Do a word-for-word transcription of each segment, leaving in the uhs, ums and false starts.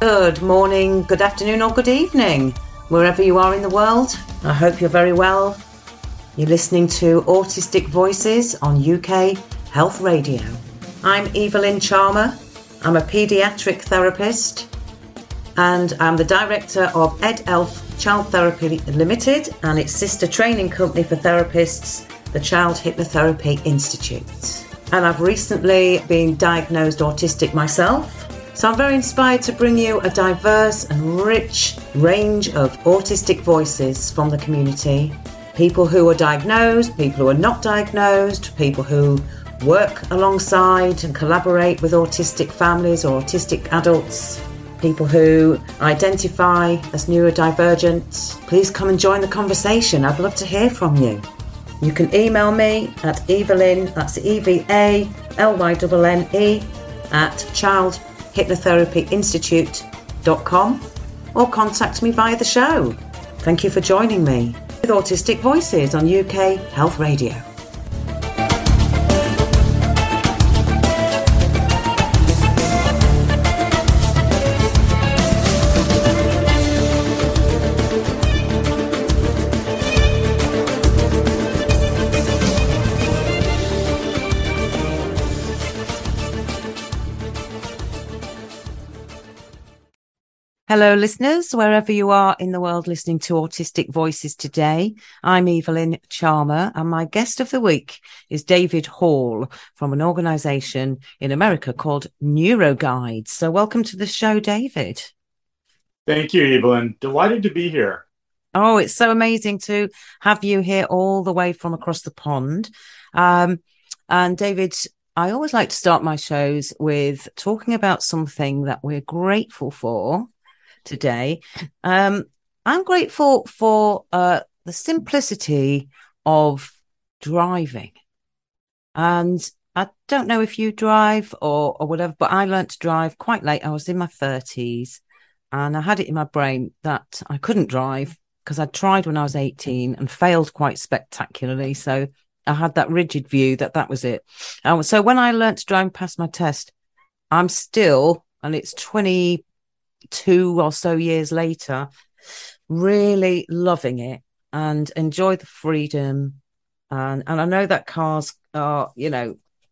Good morning, good afternoon, or good evening, wherever you are in the world. I hope you're very well. You're listening to Autistic Voices on U K Health Radio. I'm Evelyn Charmer. I'm a paediatric therapist and I'm the director of EdElf Child Therapy Limited and its sister training company for therapists, the Child Hypnotherapy Institute. And I've recently been diagnosed autistic myself. So I'm very inspired to bring you a diverse and rich range of autistic voices from the community. People who are diagnosed, people who are not diagnosed, people who work alongside and collaborate with autistic families or autistic adults, people who identify as neurodivergent. Please come and join the conversation. I'd love to hear from you. You can email me at Evelyn, that's E V A L Y N N E, at child hypnotherapy institute dot com or contact me via the show. Thank you for joining me with Autistic Voices on U K Health Radio. Hello, listeners, wherever you are in the world listening to Autistic Voices today. I'm Evelyn Charmer, and my guest of the week is David Hall from an organisation in America called NeuroGuides. So welcome to the show, David. Thank you, Evelyn. Delighted to be here. Oh, it's so amazing to have you here all the way from across the pond. Um, and David, I always like to start my shows with talking about something that we're grateful for today. Um, I'm grateful for uh, the simplicity of driving. And I don't know if you drive or, or whatever, but I learned to drive quite late. I was in my thirties and I had it in my brain that I couldn't drive because I tried when I was eighteen and failed quite spectacularly. So I had that rigid view that that was it. Um, so when I learned to drive and passed my test, I'm still, and it's twenty two or so years later, really loving it and enjoy the freedom. And, and I know that cars are, you know,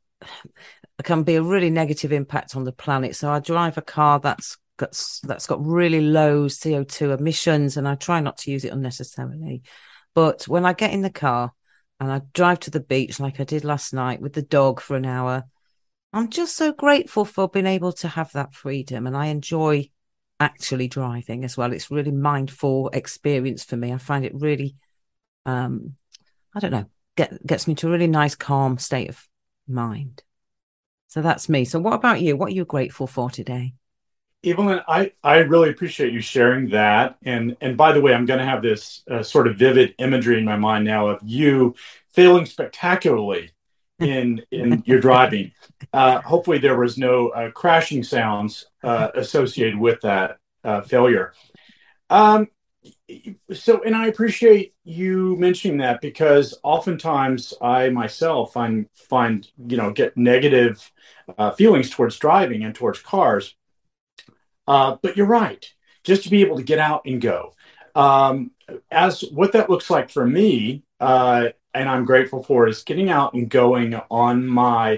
can be a really negative impact on the planet. So I drive a car that's got, that's got really low C O two emissions and I try not to use it unnecessarily. But when I get in the car and I drive to the beach like I did last night with the dog for an hour, I'm just so grateful for being able to have that freedom. And I enjoy actually driving as well. It's really mindful experience for me. I find it really, um, I don't know, get, gets me to a really nice, calm state of mind. So that's me. So what about you? What are you grateful for today? Evelyn, I, I really appreciate you sharing that. And, and by the way, I'm going to have this uh, sort of vivid imagery in my mind now of you failing spectacularly in in your driving. Uh, hopefully there was no uh, crashing sounds uh, associated with that uh, failure. Um, so, and I appreciate you mentioning that because oftentimes I myself find, find you know, get negative uh, feelings towards driving and towards cars. Uh, but you're right, just to be able to get out and go. Um, as what that looks like for me, uh, and I'm grateful for, is getting out and going on my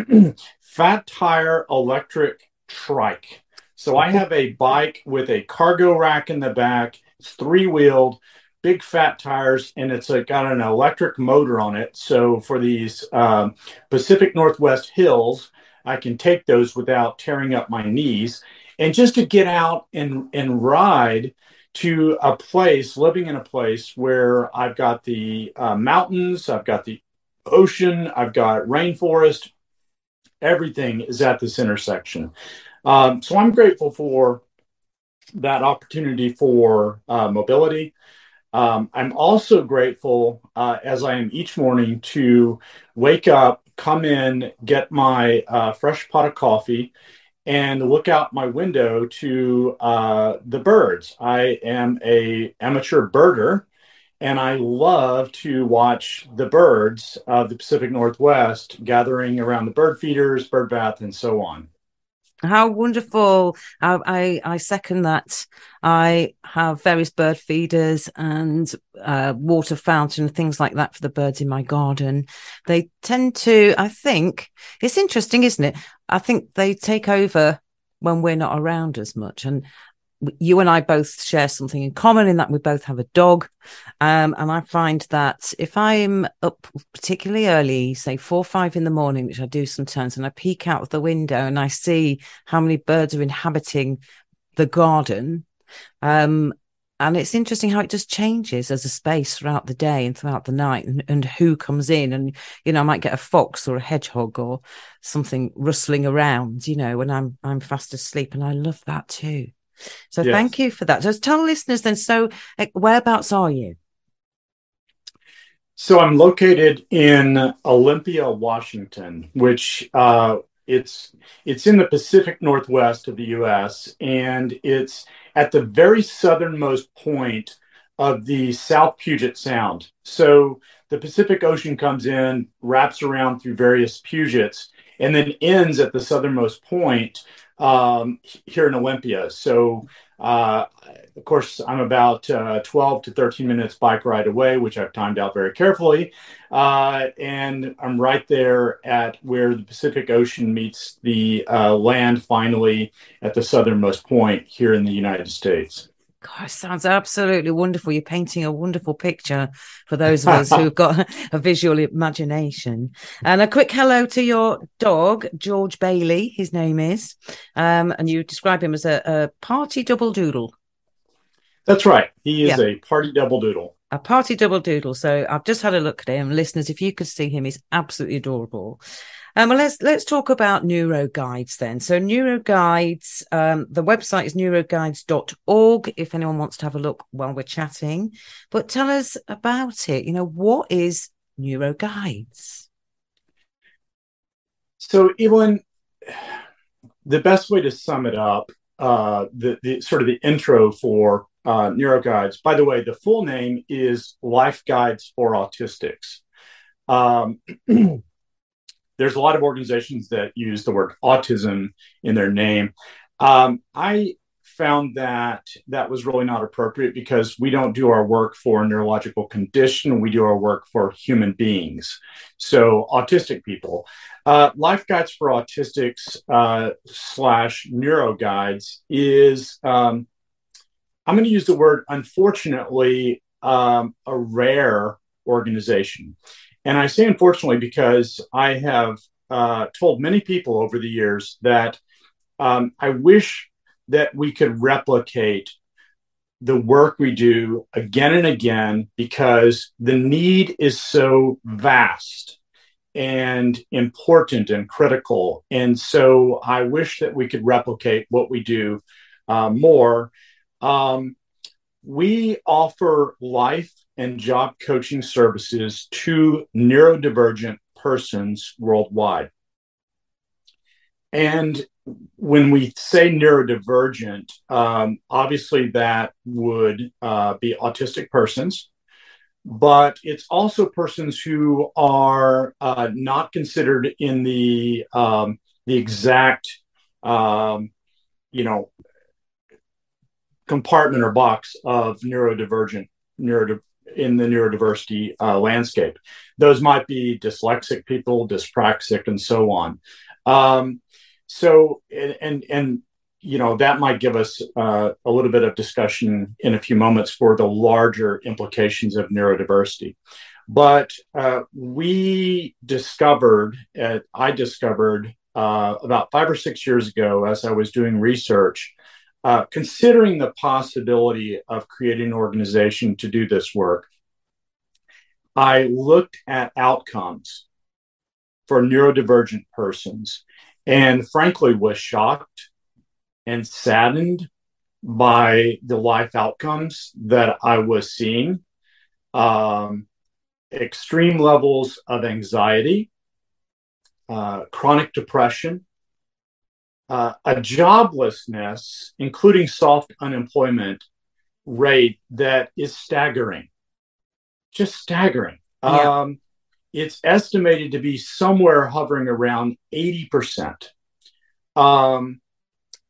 fat tire electric trike. So I have a bike with a cargo rack in the back. It's three-wheeled, big fat tires, and it's a, got an electric motor on it. So for these um, Pacific Northwest hills, I can take those without tearing up my knees. And just to get out and, and ride to a place, living in a place where I've got the uh, mountains, I've got the ocean, I've got rainforest, everything is at this intersection. Um, so I'm grateful for that opportunity for uh, mobility. Um, I'm also grateful, uh, as I am each morning, to wake up, come in, get my uh, fresh pot of coffee, and look out my window to uh, the birds. I am a amateur birder, and I love to watch the birds of the Pacific Northwest gathering around the bird feeders, bird bath, and so on. How wonderful. I, I, I second that. I have various bird feeders and uh, water fountain and things like that for the birds in my garden. They tend to, I think, it's interesting, isn't it? I think they take over when we're not around as much. And you and I both share something in common in that we both have a dog. Um, and I find that if I'm up particularly early, say four or five in the morning, which I do sometimes, and I peek out of the window and I see how many birds are inhabiting the garden. Um, and it's interesting how it just changes as a space throughout the day and throughout the night, and, and who comes in. And, you know, I might get a fox or a hedgehog or something rustling around, you know, when I'm I'm fast asleep. And I love that too. So thank Yes. you for that. Just tell listeners then, so whereabouts are you? So I'm located in Olympia, Washington, which uh, it's it's in the Pacific Northwest of the U S, and it's at the very southernmost point of the South Puget Sound. So the Pacific Ocean comes in, wraps around through various Pugets, and then ends at the southernmost point um, here in Olympia. So uh, of course, I'm about uh, twelve to thirteen minutes bike ride away, which I've timed out very carefully. Uh, and I'm right there at where the Pacific Ocean meets the uh, land finally at the southernmost point here in the United States. Gosh, sounds absolutely wonderful. You're painting a wonderful picture for those of us who've got a visual imagination. And a quick hello to your dog, George Bailey, his name is. Um, and you describe him as a, a party double doodle. That's right. He is Yeah, a party double doodle. a party double doodle. So I've just had a look at him. Listeners, if you could see him, he's absolutely adorable. Um, well, let's let's talk about NeuroGuides then. So NeuroGuides, um, the website is neuroguides dot org if anyone wants to have a look while we're chatting. But tell us about it. You know, what is NeuroGuides? So, Evelyn, the best way to sum it up, uh, the, the sort of the intro for uh, NeuroGuides, by the way, the full name is Life Guides for Autistics. Um, there's a lot of organizations that use the word autism in their name. Um, I found that that was really not appropriate because we don't do our work for a neurological condition. We do our work for human beings. So autistic people. Uh, Life Guides for Autistics uh, slash NeuroGuides is, um, I'm going to use the word, unfortunately, um, a rare organization. And I say unfortunately because I have uh, told many people over the years that um, I wish that we could replicate the work we do again and again because the need is so vast and important and critical. And so I wish that we could replicate what we do uh, more. Um, we offer life and job coaching services to neurodivergent persons worldwide. And when we say neurodivergent, um, obviously that would uh, be autistic persons, but it's also persons who are uh, not considered in the um, the exact, um, you know, compartment or box of neurodivergent neurodivergent in the neurodiversity uh, landscape. Those might be dyslexic people, dyspraxic, and so on. Um, so, and, and, and, you know, that might give us uh, a little bit of discussion in a few moments for the larger implications of neurodiversity. But uh, we discovered, uh, I discovered uh, about five or six years ago as I was doing research, Uh, considering the possibility of creating an organization to do this work, I looked at outcomes for neurodivergent persons and frankly was shocked and saddened by the life outcomes that I was seeing. Um, extreme levels of anxiety, uh, chronic depression, Uh, a joblessness, including soft unemployment rate that is staggering, just staggering. Yeah. Um, it's estimated to be somewhere hovering around eighty percent. Um,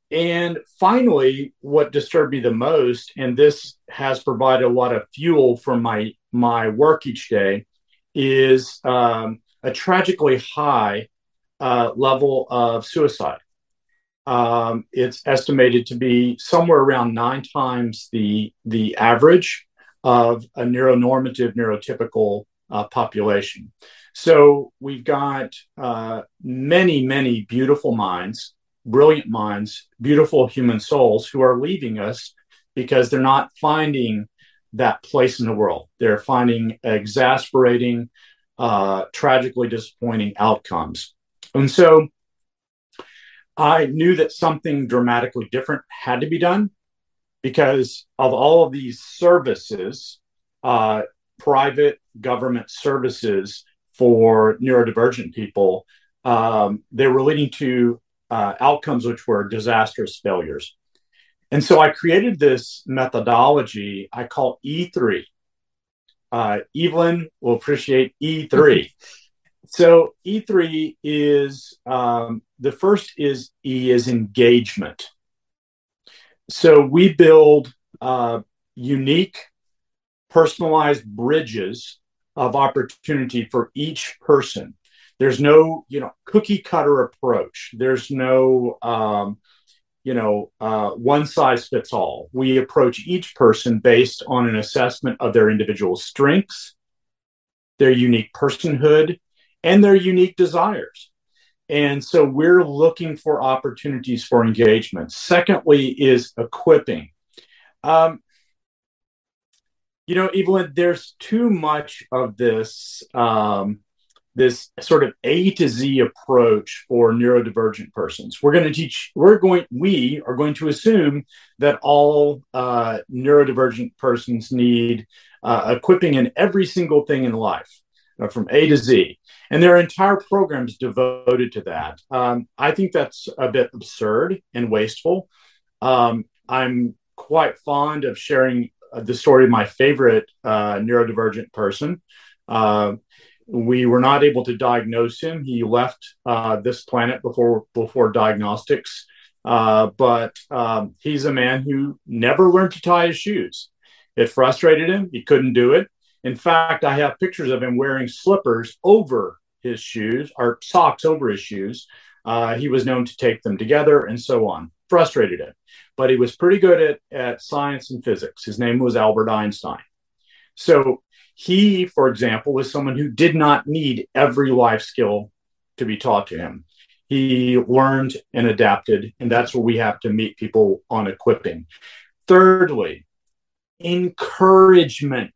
And finally, what disturbed me the most, and this has provided a lot of fuel for my my work each day, is um, a tragically high uh, level of suicide. Um, it's estimated to be somewhere around nine times the the average of a neuronormative, neurotypical uh, population. So we've got uh, many, many beautiful minds, brilliant minds, beautiful human souls who are leaving us because they're not finding that place in the world. They're finding exasperating, uh, tragically disappointing outcomes. And so I knew that something dramatically different had to be done because of all of these services, uh, private government services for neurodivergent people, um, they were leading to uh, outcomes which were disastrous failures. And so I created this methodology I call E three. Uh, Evelyn will appreciate E three. So E three is um, the first is E is engagement. So we build uh, unique, personalized bridges of opportunity for each person. There's no, you know, cookie cutter approach. There's no, um, you know, uh, one size fits all. We approach each person based on an assessment of their individual strengths, their unique personhood, and their unique desires. And so we're looking for opportunities for engagement. Secondly, is equipping. Um, you know, Evelyn, there's too much of this um, this sort of A to Z approach for neurodivergent persons. We're going to teach. We're going. We are going to assume that all uh, neurodivergent persons need uh, equipping in every single thing in life, uh, from A to Z. And there are entire programs devoted to that. Um, I think that's a bit absurd and wasteful. Um, I'm quite fond of sharing the story of my favorite uh, neurodivergent person. Uh, we were not able to diagnose him. He left uh, this planet before before diagnostics. Uh, but um, he's a man who never learned to tie his shoes. It frustrated him. He couldn't do it. In fact, I have pictures of him wearing slippers over his shoes, or socks over his shoes. Uh, he was known to take them together and so on. Frustrated him. But he was pretty good at, at science and physics. His name was Albert Einstein. So he, for example, was someone who did not need every life skill to be taught to him. He learned and adapted, and that's where we have to meet people on equipping. Thirdly, encouragement.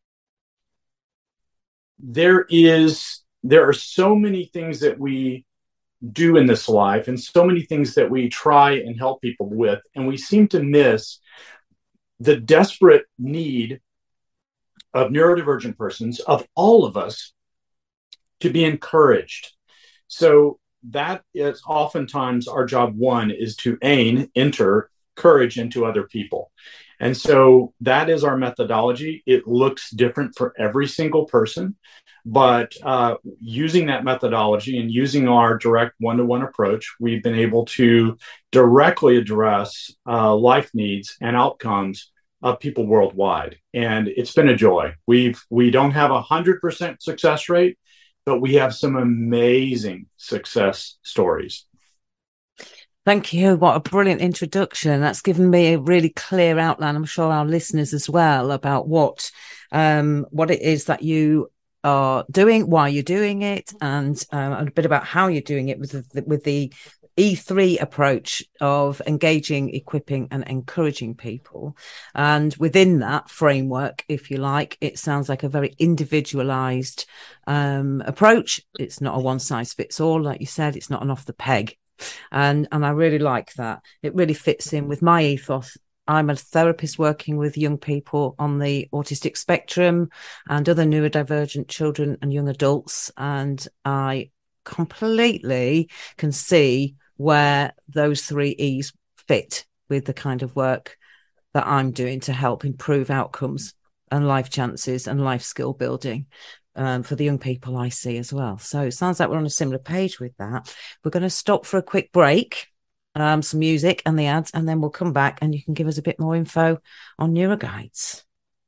There is, there are so many things that we do in this life and so many things that we try and help people with, and we seem to miss the desperate need of neurodivergent persons, of all of us, to be encouraged. So that is oftentimes our job one, is to aim, enter courage into other people. And so that is our methodology. It looks different for every single person, but uh, using that methodology and using our direct one-to-one approach, we've been able to directly address uh, life needs and outcomes of people worldwide. And it's been a joy. We've, we don't have a hundred percent success rate, but we have some amazing success stories. Thank you. What a brilliant introduction. That's given me a really clear outline, I'm sure our listeners as well, about what um, what it is that you are doing, why you're doing it, and uh, a bit about how you're doing it with the, with the E three approach of engaging, equipping, and encouraging people. And within that framework, if you like, it sounds like a very individualized um, approach. It's not a one size fits all, like you said. It's not an off the peg. And and I really like that. It really fits in with my ethos. I'm a therapist working with young people on the autistic spectrum and other neurodivergent children and young adults. And I completely can see where those three E's fit with the kind of work that I'm doing to help improve outcomes and life chances and life skill building. Um, for the young people I see as well. So it sounds like we're on a similar page with that. We're going to stop for a quick break. um, some music and the ads, and then we'll come back and you can give us a bit more info on NeuroGuides.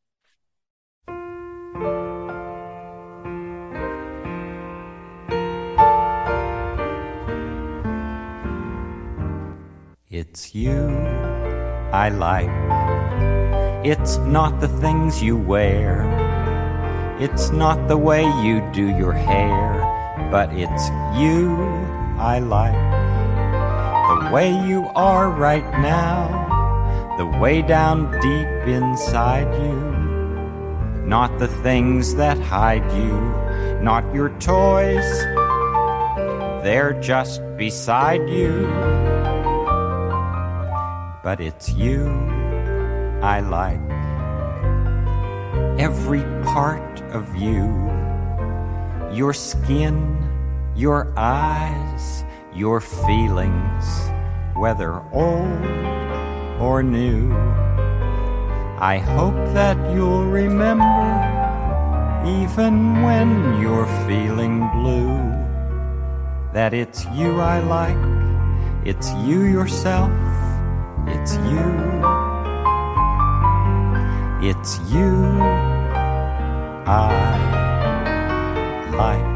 It's you I like. It's not the things you wear. It's not the way you do your hair. But it's you I like. The way you are right now. The way down deep inside you. Not the things that hide you. Not your toys. They're just beside you. But it's you I like. Every part of you. Your skin, your eyes, your feelings, whether old or new. I hope that you'll remember, even when you're feeling blue, that it's you I like, it's you yourself. It's you, it's you I like.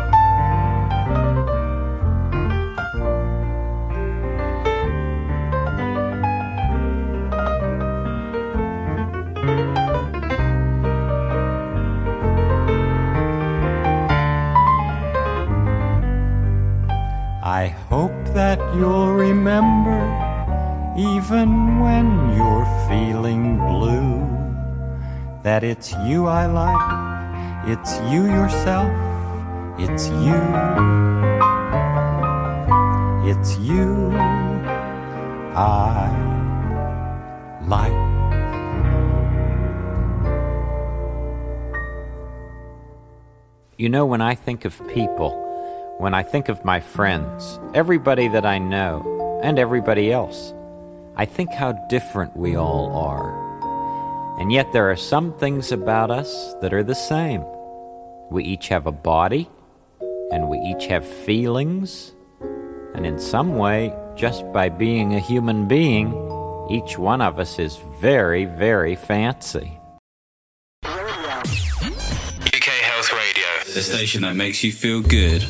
I hope that you'll remember, even when you're feeling blue, that it's you I like, it's you yourself, it's you, it's you I like. You know, when I think of people, when I think of my friends, everybody that I know, and everybody else, I think how different we all are. And yet there are some things about us that are the same. We each have a body, and we each have feelings, and in some way, just by being a human being, each one of us is very, very fancy. U K Health Radio, the station that makes you feel good.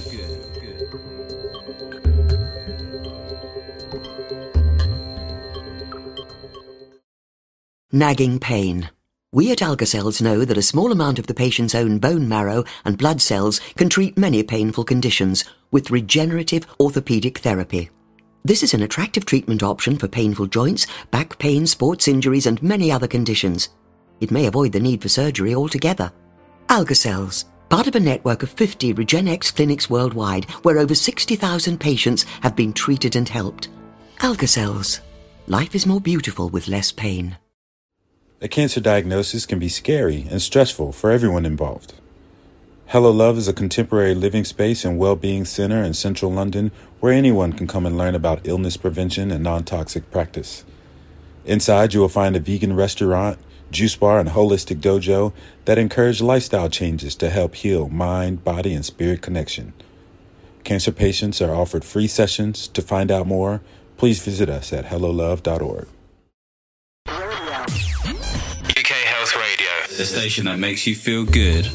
Nagging pain. We at Algacells know that a small amount of the patient's own bone marrow and blood cells can treat many painful conditions with regenerative orthopedic therapy. This is an attractive treatment option for painful joints, back pain, sports injuries and many other conditions. It may avoid the need for surgery altogether. Algacells, part of a network of fifty RegenX clinics worldwide where over sixty thousand patients have been treated and helped. Algacells. Life is more beautiful with less pain. A cancer diagnosis can be scary and stressful for everyone involved. Hello Love is a contemporary living space and well-being center in central London where anyone can come and learn about illness prevention and non-toxic practice. Inside, you will find a vegan restaurant, juice bar, and holistic dojo that encourage lifestyle changes to help heal mind, body, and spirit connection. Cancer patients are offered free sessions. To find out more, please visit us at hello love dot org. The station that makes you feel good.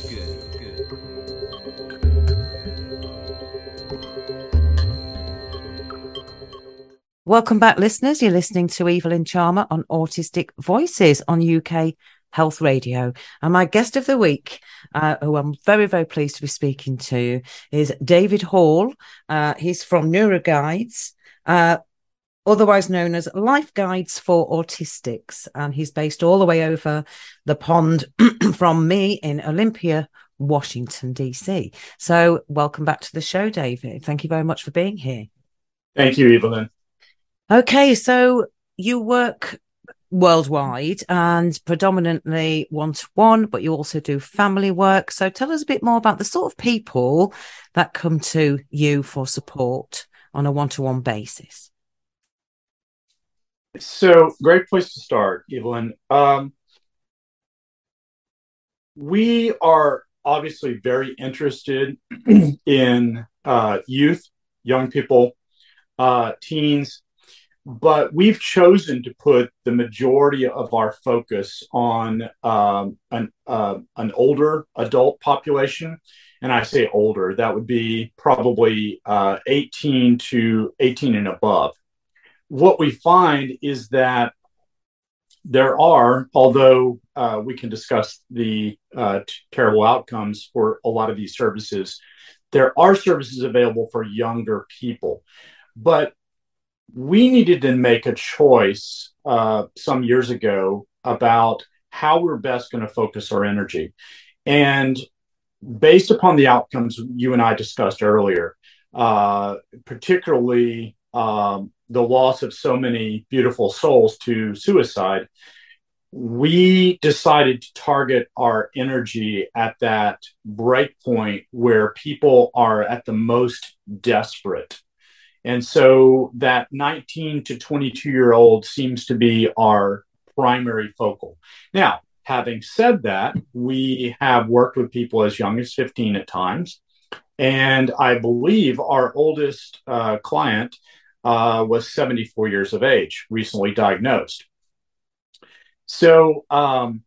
Welcome back, listeners. You're listening to Evelyn Charmer on Autistic Voices on U K Health Radio. And my guest of the week, uh, who I'm very, very pleased to be speaking to, is David Hall. Uh, he's from NeuroGuides. Uh, otherwise known as Life Guides for Autistics. And he's based all the way over the pond from me in Olympia, Washington, D C. So welcome back to the show, David. Thank you very much for being here. Thank you, Evelyn. Okay, so you work worldwide and predominantly one-to-one, but you also do family work. So tell us a bit more about the sort of people that come to you for support on a one-to-one basis. So, great place to start, Evelyn. Um, we are obviously very interested in uh, youth, young people, uh, teens, but we've chosen to put the majority of our focus on um, an uh, an older adult population. And I say older, that would be probably uh, eighteen to eighteen and above. What we find is that there are, although uh, we can discuss the uh, t- terrible outcomes for a lot of these services, there are services available for younger people. But we needed to make a choice uh, some years ago about how we're best going to focus our energy. And based upon the outcomes you and I discussed earlier, uh, particularly um, the loss of so many beautiful souls to suicide, we decided to target our energy at that break point where people are at the most desperate. And so that nineteen to twenty-two year old seems to be our primary focal. Now, having said that, we have worked with people as young as fifteen at times. And I believe our oldest uh, client uh, was seventy-four years of age, recently diagnosed. So, um,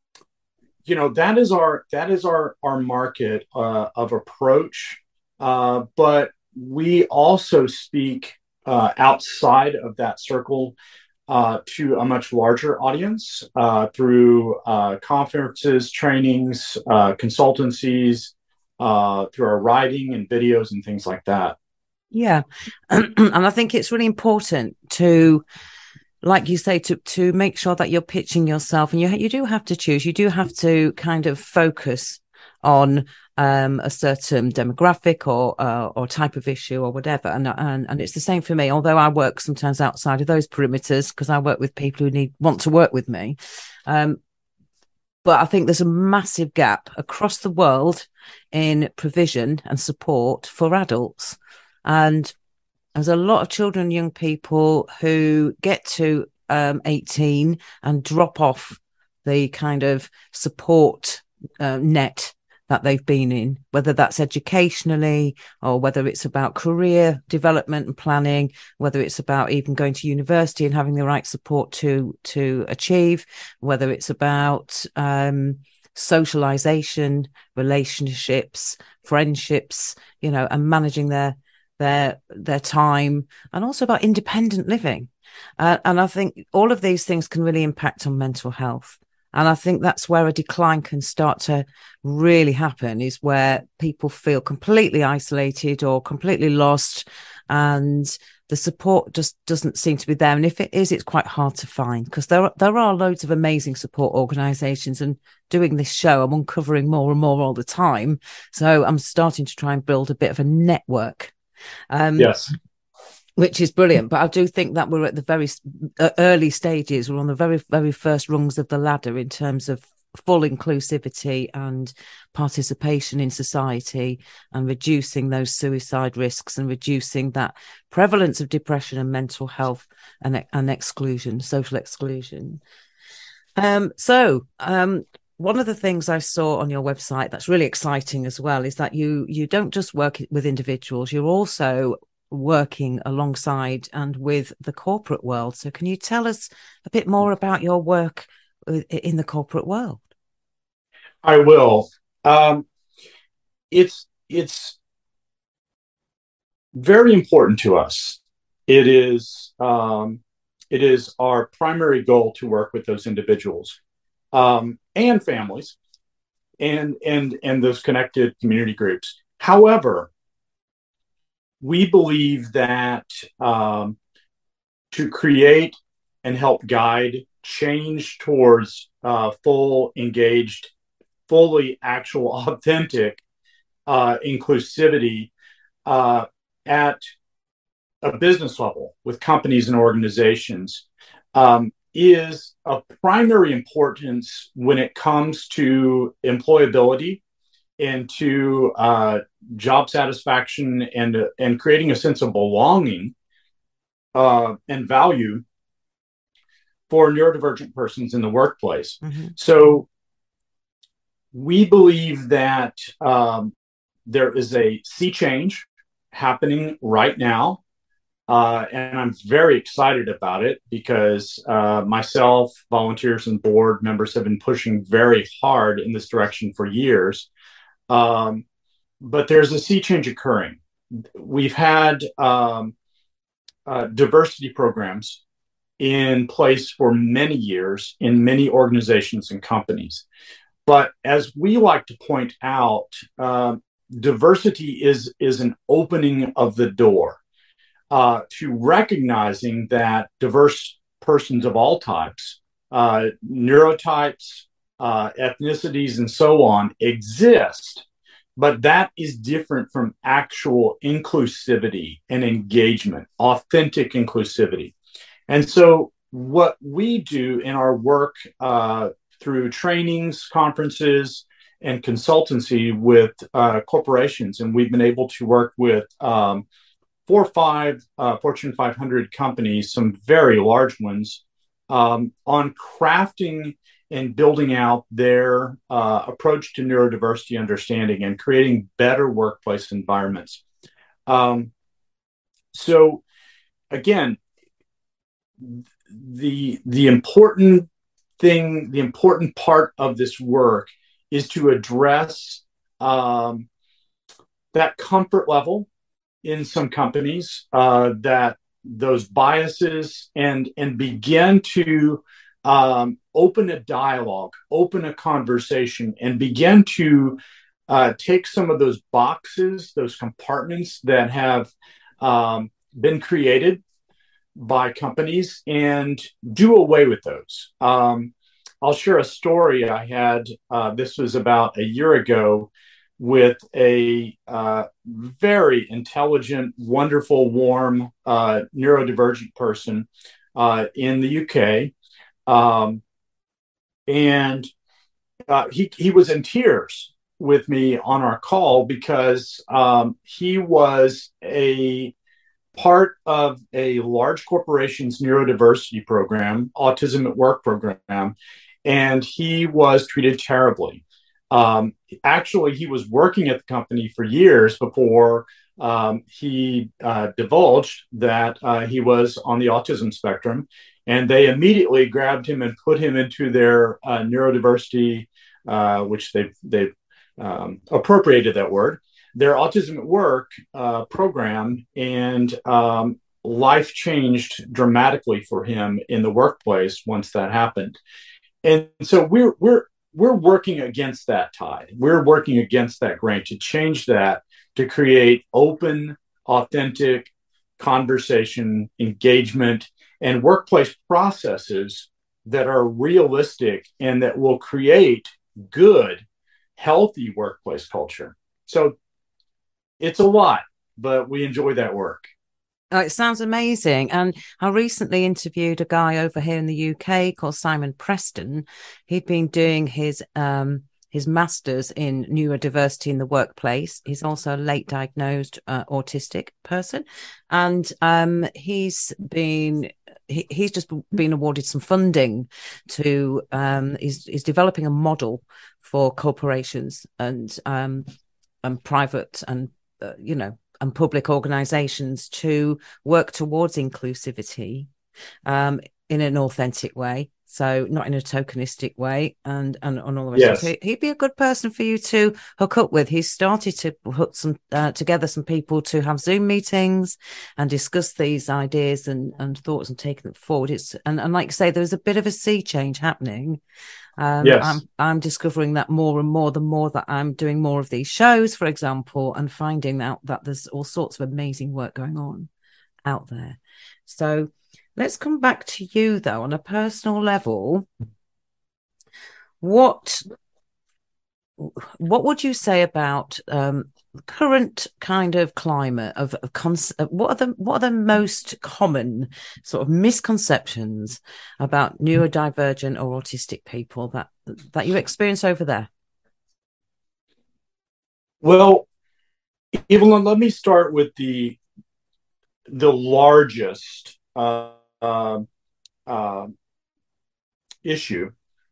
you know, that is our that is our our market uh, of approach. Uh, but we also speak uh, outside of that circle uh, to a much larger audience uh, through uh, conferences, trainings, uh, consultancies, uh, through our writing and videos and things like that. Yeah. And I think it's really important to, like you say, to to make sure that you're pitching yourself, and you you do have to choose. You do have to kind of focus on um, a certain demographic or uh, or type of issue or whatever. And, and and it's the same for me. Although I work sometimes outside of those perimeters because I work with people who need want to work with me. Um, but I think there's a massive gap across the world in provision and support for adults, and there's a lot of children and young people who get to um, eighteen and drop off the kind of support uh, net that they've been in, whether that's educationally or whether it's about career development and planning, whether it's about even going to university and having the right support to to achieve, whether it's about um, socialization, relationships, friendships, you know, and managing their their their time, and also about independent living. Uh, and I think all of these things can really impact on mental health. And I think that's where a decline can start to really happen, is where people feel completely isolated or completely lost, and the support just doesn't seem to be there. And if it is, it's quite hard to find, because there are, there are loads of amazing support organisations, and doing this show, I'm uncovering more and more all the time. So I'm starting to try and build a bit of a network. Um, yes. Which is brilliant. But I do think that we're at the very uh, early stages. We're on the very, very first rungs of the ladder in terms of full inclusivity and participation in society, and reducing those suicide risks and reducing that prevalence of depression and mental health and, and exclusion, social exclusion. Um, so, um, one of the things I saw on your website that's really exciting as well is that you you don't just work with individuals, you're also working alongside and with the corporate world. So can you tell us a bit more about your work in the corporate world? I will. Um, it's it's very important to us. It is um, it is our primary goal to work with those individuals um, and families and and and those connected community groups. However, we believe that um, to create and help guide change towards uh, full, engaged, fully actual, authentic uh, inclusivity uh, at a business level with companies and organizations um, is of primary importance when it comes to employability and to uh, job satisfaction and uh, and creating a sense of belonging uh, and value for neurodivergent persons in the workplace. Mm-hmm. So we believe that um, there is a sea change happening right now Uh, and I'm very excited about it because uh, myself, volunteers, and board members have been pushing very hard in this direction for years. Um, but there's a sea change occurring. We've had um, uh, diversity programs in place for many years in many organizations and companies. But as we like to point out, uh, diversity is, is an opening of the door uh, to recognizing that diverse persons of all types, uh, neurotypes, uh, ethnicities, and so on exist. But that is different from actual inclusivity and engagement, authentic inclusivity. And so, what we do in our work uh, through trainings, conferences, and consultancy with uh, corporations, and we've been able to work with um, four or five uh, Fortune five hundred companies, some very large ones, um, on crafting and building out their uh, approach to neurodiversity understanding and creating better workplace environments. Um, so, again, the the important thing, the important part of this work is to address um, that comfort level in some companies, uh, that those biases, and and begin to um, open a dialogue, open a conversation, and begin to uh, take some of those boxes, those compartments that have um, been created by companies, and do away with those. Um, I'll share a story I had. Uh, this was about a year ago with a uh, very intelligent, wonderful, warm, uh, neurodivergent person uh, in the U K. Um, and uh, he, he was in tears with me on our call because um, he was a part of a large corporation's neurodiversity program, Autism at Work program, and he was treated terribly. Um, actually, he was working at the company for years before um, he uh, divulged that uh, he was on the autism spectrum, and they immediately grabbed him and put him into their uh, neurodiversity, uh, which they've, they've um, appropriated that word, their Autism at Work uh, program, and um, life changed dramatically for him in the workplace once that happened. And so we're we're we're working against that tide. We're working against that grain to change that, to create open, authentic conversation, engagement, and workplace processes that are realistic and that will create good, healthy workplace culture. So it's a lot, but we enjoy that work. Oh, it sounds amazing. And I recently interviewed a guy over here in the U K called Simon Preston. He'd been doing his um, his master's in neurodiversity in the workplace. He's also a late diagnosed uh, autistic person. And um, he's been he, he's just been awarded some funding to um, he's, he's developing a model for corporations and um, and private and uh, you know and public organizations to work towards inclusivity um, in an authentic way. So not in a tokenistic way, and and, and all the rest. Yes. So he'd be a good person for you to hook up with. He's started to hook some uh, together some people to have Zoom meetings and discuss these ideas and, and thoughts and take them forward. It's and, and like I say, there's a bit of a sea change happening. Um, yes. I'm I'm discovering that more and more the more that I'm doing more of these shows, for example, and finding out that there's all sorts of amazing work going on out there. So let's come back to you, though, on a personal level. What what would you say about um, the current kind of climate of, of cons- what are the what are the most common sort of misconceptions about neurodivergent or autistic people that that you experience over there? Well, Evelyn, let me start with the the largest uh, uh, uh, issue.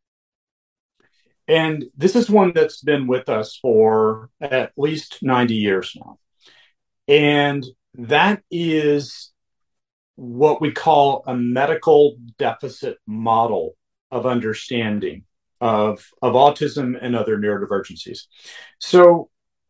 And this is one that's been with us for at least ninety years now. And that is what we call a medical deficit model of understanding of, of autism and other neurodivergencies. So,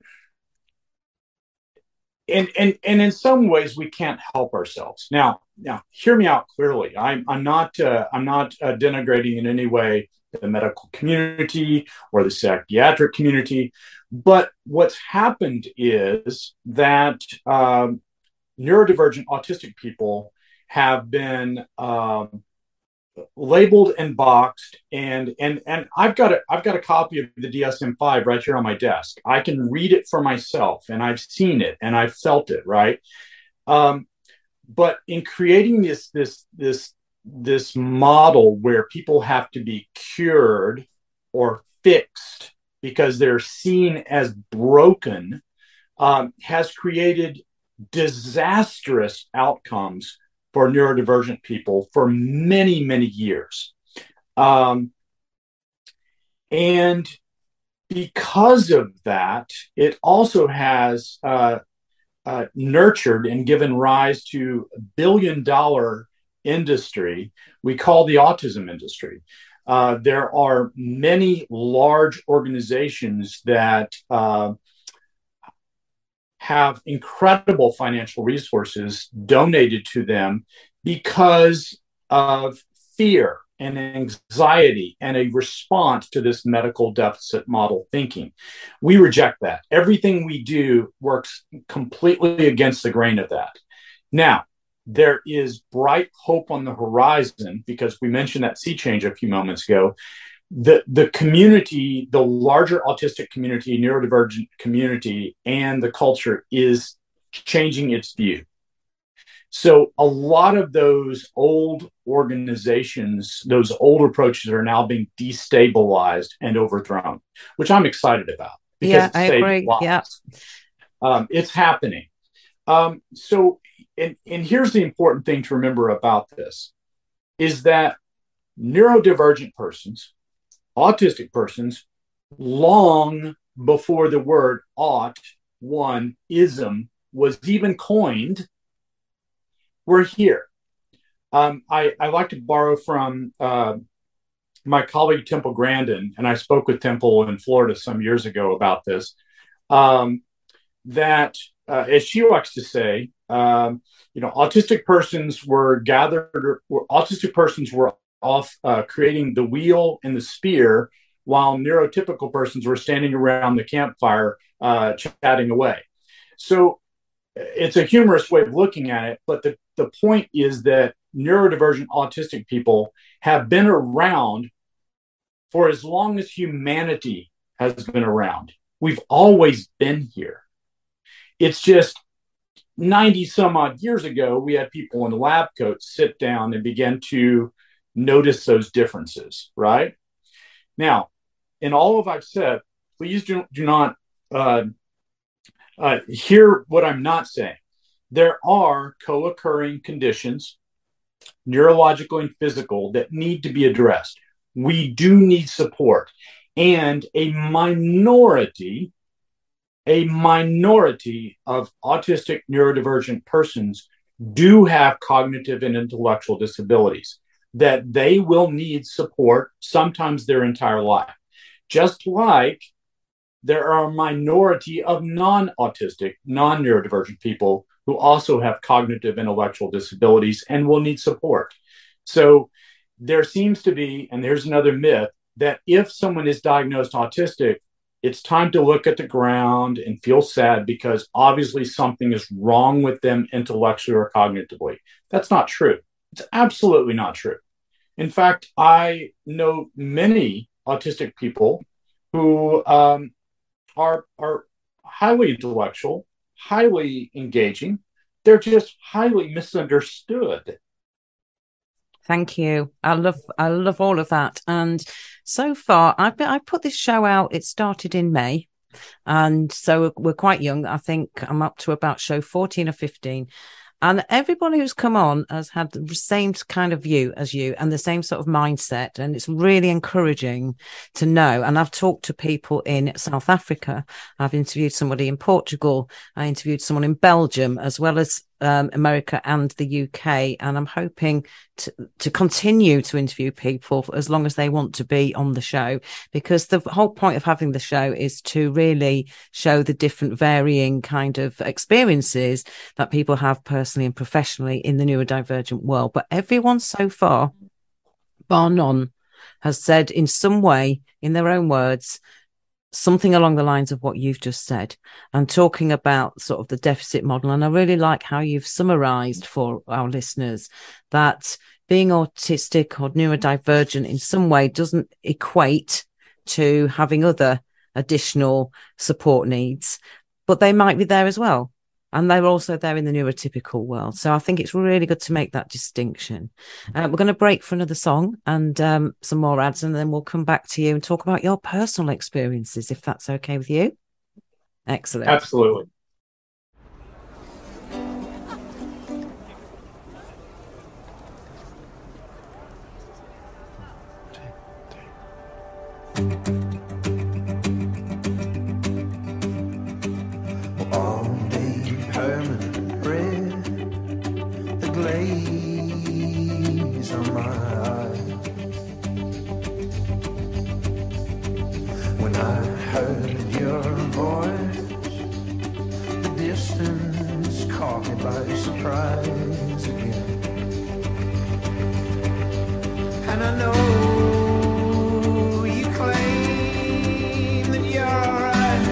and, and, and in some ways we can't help ourselves. Now, now hear me out clearly. I'm, I'm not, uh, I'm not uh, denigrating in any way the medical community or the psychiatric community. But what's happened is that um, neurodivergent autistic people have been um, labeled and boxed, and and and I've got a I've got a copy of the D S M five right here on my desk. I can read it for myself, and I've seen it and I've felt it, right? Um, but in creating this this this this model where people have to be cured or fixed because they're seen as broken, um, has created disastrous outcomes for neurodivergent people for many, many years. Um, and because of that, it also has uh, uh, nurtured and given rise to a billion dollar industry we call the autism industry. Uh, there are many large organizations that uh, have incredible financial resources donated to them because of fear and anxiety and a response to this medical deficit model thinking. We reject that. Everything we do works completely against the grain of that. Now, there is bright hope on the horizon because we mentioned that sea change a few moments ago. The, the community, the larger autistic community, neurodivergent community, and the culture is changing its view. So a lot of those old organizations, those old approaches are now being destabilized and overthrown, which I'm excited about. Because yeah, I agree. Lives. Yeah, um, it's happening. Um, so, and, and here's the important thing to remember about this, is that neurodivergent persons, autistic persons, long before the word ought, one, ism was even coined, were here. Um, I, I like to borrow from uh, my colleague Temple Grandin, and I spoke with Temple in Florida some years ago about this, um, that uh, as she likes to say, um, you know, autistic persons were gathered, or autistic persons were off uh, creating the wheel and the spear, while neurotypical persons were standing around the campfire uh, chatting away. So it's a humorous way of looking at it, but the, the point is that neurodivergent autistic people have been around for as long as humanity has been around. We've always been here. It's just ninety some odd years ago, we had people in lab coats sit down and begin to notice those differences, right? Now, in all of I've said, please do, do not uh, uh, hear what I'm not saying. There are co-occurring conditions, neurological and physical, that need to be addressed. We do need support. And a minority, a minority of autistic neurodivergent persons do have cognitive and intellectual disabilities that they will need support sometimes their entire life. Just like there are a minority of non-autistic, non-neurodivergent people who also have cognitive intellectual disabilities and will need support. So there seems to be, and there's another myth, that if someone is diagnosed autistic, it's time to look at the ground and feel sad because obviously something is wrong with them intellectually or cognitively. That's not true. It's absolutely not true. In fact, I know many autistic people who um, are, are highly intellectual, highly engaging. They're just highly misunderstood. Thank you. I love, I love all of that. And so far, I've been, I put this show out. It started in May, and so we're quite young. I think I'm up to about show fourteen or fifteen. And everybody who's come on has had the same kind of view as you and the same sort of mindset. And it's really encouraging to know. And I've talked to people in South Africa. I've interviewed somebody in Portugal. I interviewed someone in Belgium, as well as um, America and the U K. And I'm hoping to, to continue to interview people for as long as they want to be on the show, because the whole point of having the show is to really show the different varying kind of experiences that people have personally and professionally in the neurodivergent world. But everyone so far, bar none, has said in some way, in their own words, something along the lines of what you've just said, and talking about sort of the deficit model. And I really like how you've summarized for our listeners that being autistic or neurodivergent in some way doesn't equate to having other additional support needs, but they might be there as well. And they're also there in the neurotypical world. So I think it's really good to make that distinction. Uh, we're going to break for another song and um, some more ads, and then we'll come back to you and talk about your personal experiences, if that's okay with you. Excellent. Absolutely. Glaze on my eyes when I heard your voice. The distance caught me by surprise again, and I know you claim that you're alright,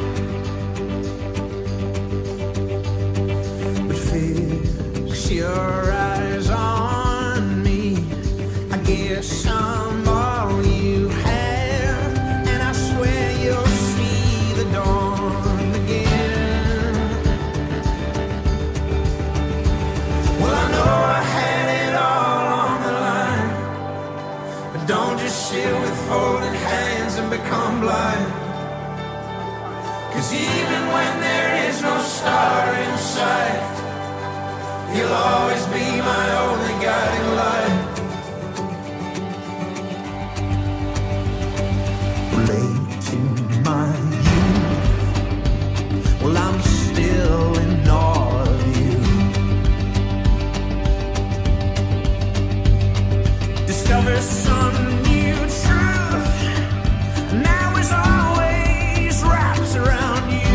but fear your eyes on me. I guess I'm all you have, and I swear you'll see the dawn again. Well, I know I had it all on the line, but don't just sit with folded hands and become blind. 'Cause even when there is no star in sight, you'll always be my only guiding light. Late in my youth, well, I'm still in awe of you. Discover some new truth, now is always wrapped around you.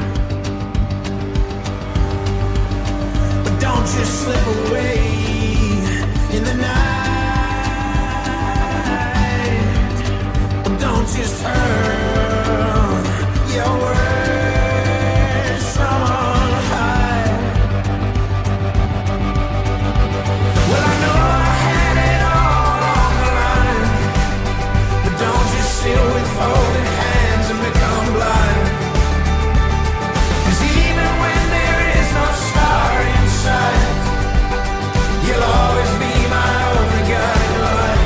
Don't just slip away in the night. Don't just hurl your words from on high. Well, I know I had it all on the line, but don't just sit with folded hands and become blind. 'Cause even when there is no star inside, you'll always be my only guiding light.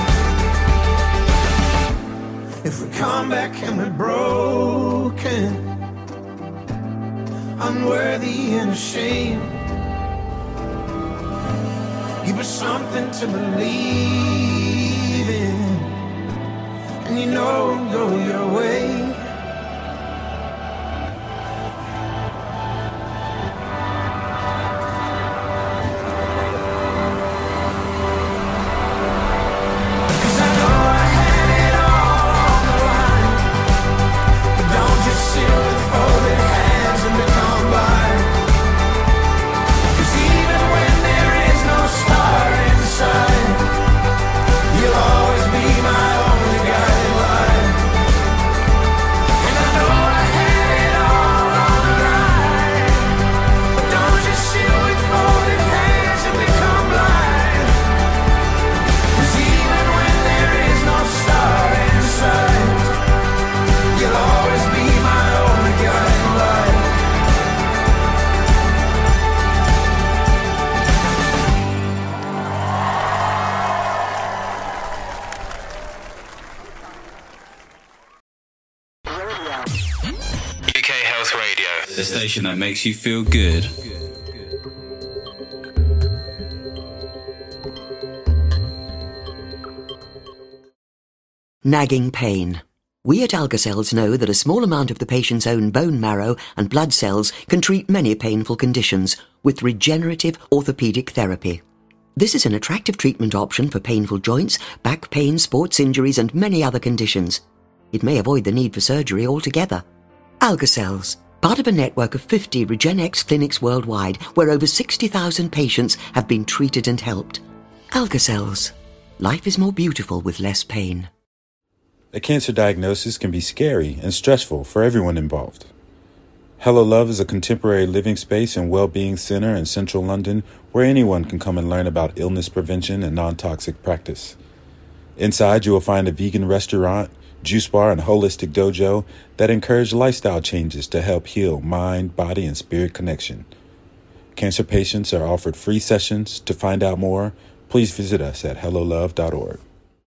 If we come back and we're broken, unworthy and ashamed, give us something to believe in, and you know it'll go your way. You'll always be my only guiding light. The station that makes you feel good. Nagging pain, We at Alka-Cells know that a small amount of the patient's own bone marrow and blood cells can treat many painful conditions with regenerative orthopedic therapy. This is an attractive treatment option for painful joints, back pain, sports injuries, and many other conditions. It may avoid the need for surgery altogether. Alka-Cells, part of a network of fifty RegenX clinics worldwide, where over sixty thousand patients have been treated and helped. Alka-Cells. Life is more beautiful with less pain. A cancer diagnosis can be scary and stressful for everyone involved. Hello Love is a contemporary living space and well-being center in central London where anyone can come and learn about illness prevention and non-toxic practice. Inside, you will find a vegan restaurant, juice bar, and holistic dojo that encourage lifestyle changes to help heal mind, body, and spirit connection. Cancer patients are offered free sessions. To find out more, please visit us at hello love dot org.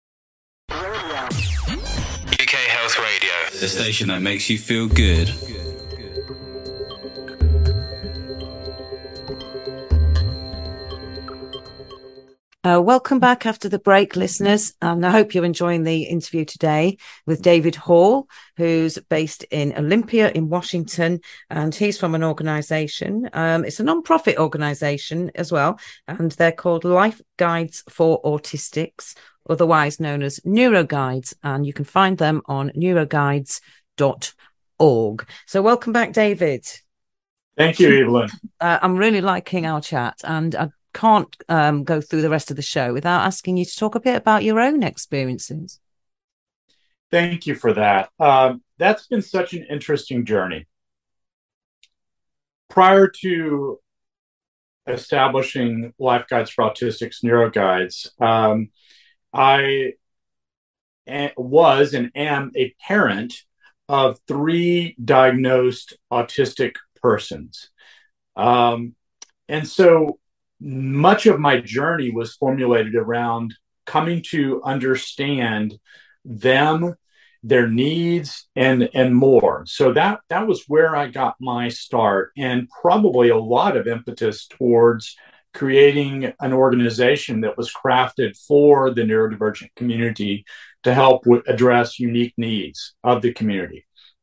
U K Health Radio, the station that makes you feel good. Uh, welcome back after the break, listeners. And I hope you're enjoying the interview today with David Hall, who's based in Olympia in Washington. And he's from an organization. Um, it's a non-profit organization as well. And they're called Life Guides for Autistics, otherwise known as NeuroGuides. And you can find them on neuroguides dot org. So welcome back, David. Thank you, Evelyn. Uh, I'm really liking our chat. And I can't um, go through the rest of the show without asking you to talk a bit about your own experiences. Thank you for that. Um, that's been such an interesting journey. Prior to establishing Life Guides for Autistics, NeuroGuides, um, I a- was and am a parent of three diagnosed autistic persons. Um, and so much of my journey was formulated around coming to understand them, their needs, and and more. So that that was where I got my start, and probably a lot of impetus towards creating an organization that was crafted for the neurodivergent community to help w- address unique needs of the community.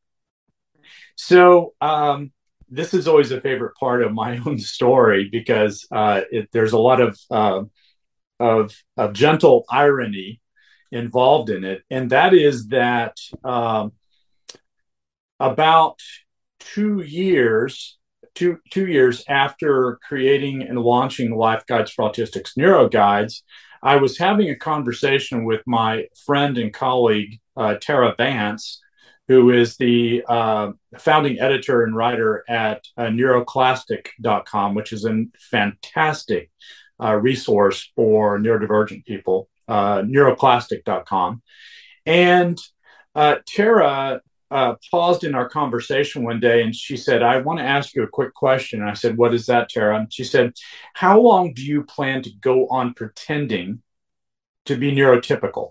So um, this is always a favorite part of my own story because uh, it, there's a lot of, uh, of of gentle irony involved in it, and that is that um, about two years, two two years after creating and launching Life Guides for Autistics, NeuroGuides, I was having a conversation with my friend and colleague uh, Tara Vance, who is the uh, founding editor and writer at uh, neuroclastic dot com, which is a fantastic uh, resource for neurodivergent people, uh, neuroclastic dot com. And uh, Tara uh, paused in our conversation one day and she said, I want to ask you a quick question. And I said, what is that, Tara? And she said, how long do you plan to go on pretending to be neurotypical?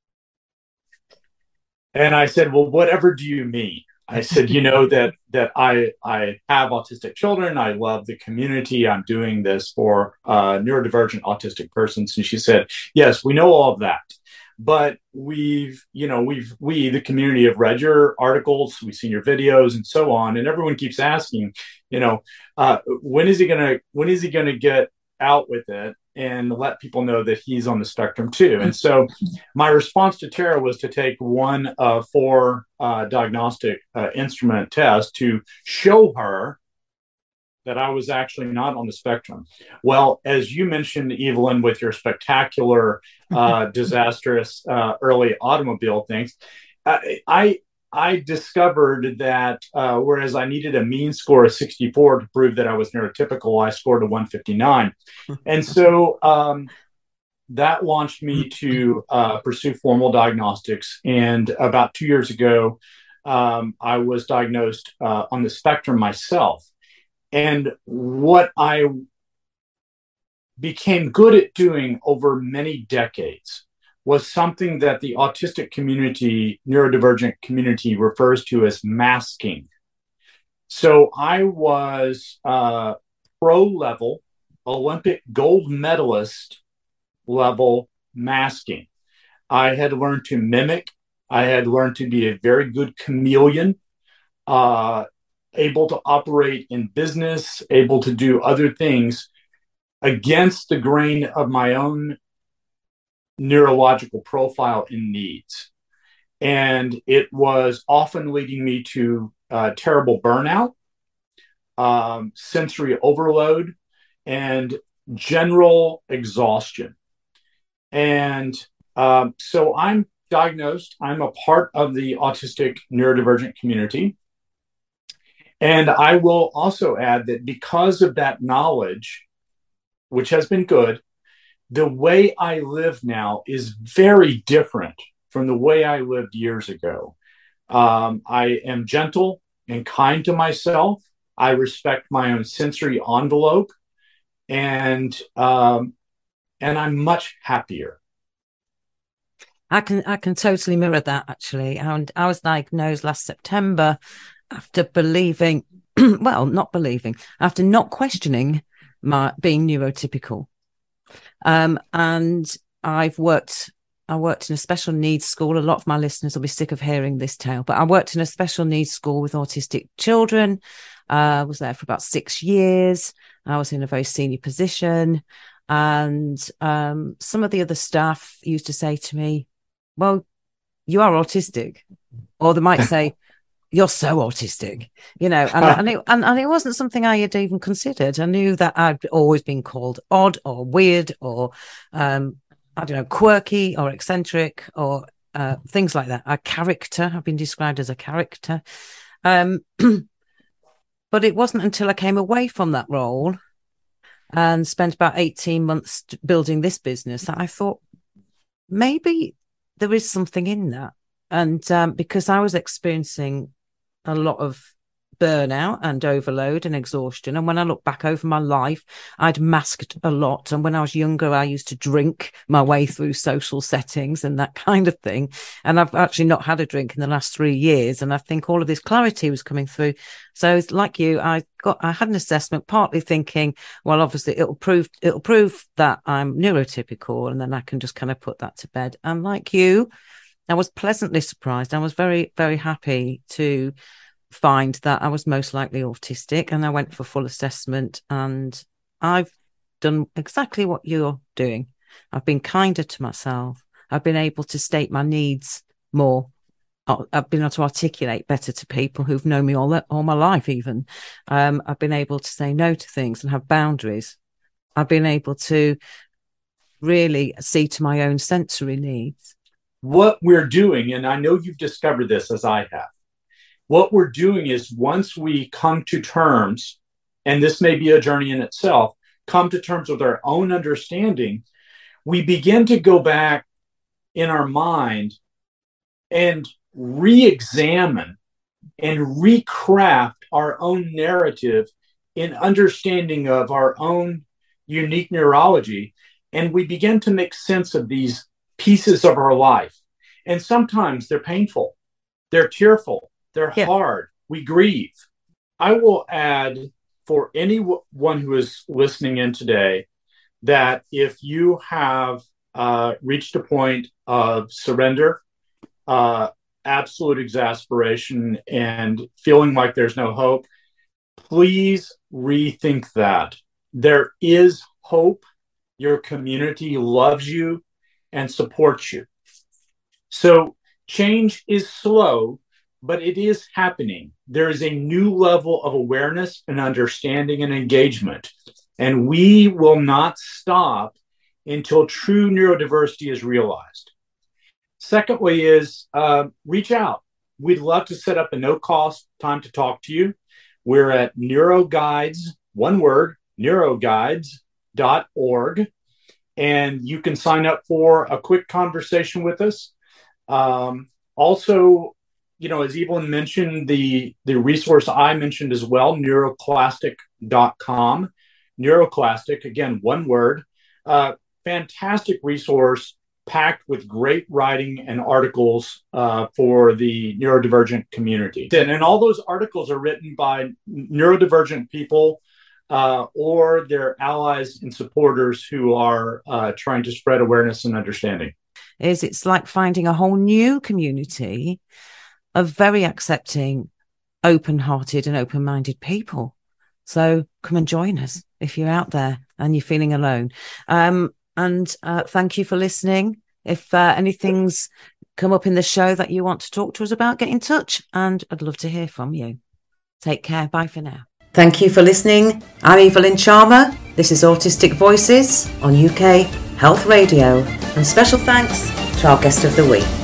And I said, well, whatever do you mean? I said, you know, that that I I have autistic children. I love the community. I'm doing this for uh, neurodivergent autistic persons. And she said, yes, we know all of that. But we've, you know, we've, we, the community, have read your articles, we've seen your videos and so on. And everyone keeps asking, you know, uh, when is he going to, when is he going to get out with it and let people know that he's on the spectrum too? And so my response to Tara was to take one of four uh, diagnostic uh, instrument tests to show her that I was actually not on the spectrum. Well, as you mentioned, Evelyn, with your spectacular, uh, disastrous uh, early automobile things, I, I I discovered that uh, whereas I needed a mean score of sixty-four to prove that I was neurotypical, I scored a one fifty-nine. And so um, that launched me to uh, pursue formal diagnostics. And about two years ago, um, I was diagnosed uh, on the spectrum myself. And what I became good at doing over many decades was something that the autistic community, neurodivergent community, refers to as masking. So I was uh, pro level, Olympic gold medalist level masking. I had learned to mimic I had learned to be a very good chameleon, uh, able to operate in business, able to do other things against the grain of my own neurological profile and needs. And it was often leading me to uh, terrible burnout, um, sensory overload, and general exhaustion. And um, so I'm diagnosed. I'm a part of the autistic neurodivergent community. And I will also add that because of that knowledge, which has been good, the way I live now is very different from the way I lived years ago. Um, I am gentle and kind to myself. I respect my own sensory envelope, and um, and I'm much happier. I can I can totally mirror that, actually. And I was diagnosed last September after believing, well, not believing, after not questioning my being neurotypical. Um, and I've worked, I worked in a special needs school. A lot of my listeners will be sick of hearing this tale, but I worked in a special needs school with autistic children. Uh, I was there for about six years. I was in a very senior position. And um, some of the other staff used to say to me, well, you are autistic. Or they might say, you're so autistic, you know, and, and, it, and, and it wasn't something I had even considered. I knew that I'd always been called odd or weird or, um, I don't know, quirky or eccentric or uh, things like that. A character. I've been described as a character. Um, but it wasn't until I came away from that role and spent about eighteen months building this business that I thought maybe there is something in that. And um, because I was experiencing a lot of burnout and overload and exhaustion. And when I look back over my life, I'd masked a lot. And when I was younger, I used to drink my way through social settings and that kind of thing. And I've actually not had a drink in the last three years. And I think all of this clarity was coming through. So it's like you, I got, I had an assessment, partly thinking, well, obviously it'll prove, it'll prove that I'm neurotypical. And then I can just kind of put that to bed. And like you, I was pleasantly surprised. I was very, very happy to find that I was most likely autistic, and I went for full assessment, and I've done exactly what you're doing. I've been kinder to myself. I've been able to state my needs more. I've been able to articulate better to people who've known me all, all my life, even. Um, I've been able to say no to things and have boundaries. I've been able to really see to my own sensory needs. What we're doing, and I know you've discovered this as I have, what we're doing is once we come to terms, and this may be a journey in itself, come to terms with our own understanding, we begin to go back in our mind and re-examine and recraft our own narrative in understanding of our own unique neurology. And we begin to make sense of these pieces of our life. And sometimes they're painful, they're tearful, they're yeah. hard. We grieve. I will add for anyone who is listening in today that if you have uh, reached a point of surrender, uh, absolute exasperation, and feeling like there's no hope, please rethink that. There is hope. Your community loves you and supports you. So change is slow, but it is happening. There is a new level of awareness and understanding and engagement, and we will not stop until true neurodiversity is realized. Secondly is uh, reach out. We'd love to set up a no-cost time to talk to you. We're at NeuroGuides, one word, neuroguides dot org, and you can sign up for a quick conversation with us. Um, also, you know, as Evelyn mentioned, the, the resource I mentioned as well, neuroclastic dot com. Neuroclastic, again, one word, uh, fantastic resource packed with great writing and articles uh, for the neurodivergent community. And, and all those articles are written by neurodivergent people uh, or their allies and supporters who are uh, trying to spread awareness and understanding. is it's like finding a whole new community of very accepting, open-hearted and open-minded people. So come and join us if you're out there and you're feeling alone. Um, and uh, thank you for listening. If uh, anything's come up in the show that you want to talk to us about, get in touch, and I'd love to hear from you. Take care. Bye for now. Thank you for listening. I'm Evelyn Charmer. This is Autistic Voices on U K Health Radio. And special thanks to our guest of the week.